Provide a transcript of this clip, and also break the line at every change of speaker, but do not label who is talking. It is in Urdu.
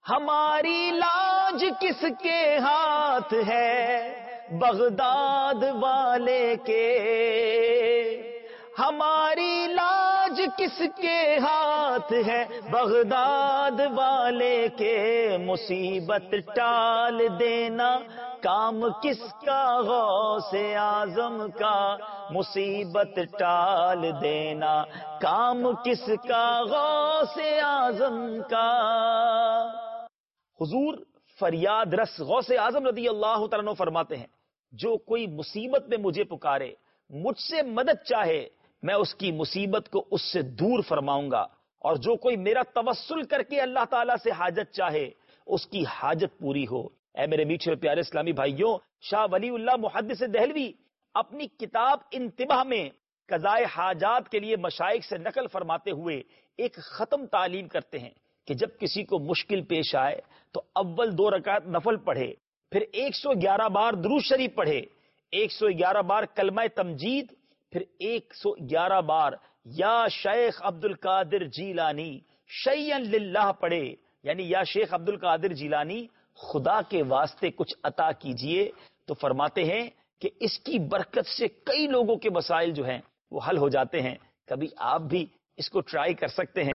ہماری لاج کس کے ہاتھ ہے بغداد والے کے، ہماری لاج کس کے ہاتھ ہے بغداد والے کے، مصیبت ٹال دینا کام کس کا غوث اعظم کا، مصیبت ٹال دینا کام کس کا غوث اعظم کا۔ حضور فریاد رس غوث اعظم رضی اللہ تعالیٰ عنہ فرماتے ہیں، جو کوئی مصیبت میں مجھے پکارے، مجھ سے مدد چاہے، میں اس کی مصیبت کو اس سے دور فرماؤں گا، اور جو کوئی میرا توسل کر کے اللہ تعالیٰ سے حاجت چاہے اس کی حاجت پوری ہو۔ اے میرے میٹھے اور پیارے اسلامی بھائیوں، شاہ ولی اللہ محدث دہلوی اپنی کتاب انتباہ میں قضاء حاجات کے لیے مشائخ سے نقل فرماتے ہوئے ایک ختم تعلیم کرتے ہیں کہ جب کسی کو مشکل پیش آئے تو اول 2 رکعت نفل پڑھے، پھر 111 بار درود شریف پڑھے، 111 بار کلمہ تمجید، پھر 111 بار یا شیخ عبد القادر جیلانی شیئن للہ پڑھے، یعنی یا شیخ عبد القادر جیلانی خدا کے واسطے کچھ عطا کیجئے، تو فرماتے ہیں کہ اس کی برکت سے کئی لوگوں کے مسائل جو ہیں وہ حل ہو جاتے ہیں۔ کبھی آپ بھی اس کو ٹرائی کر سکتے ہیں۔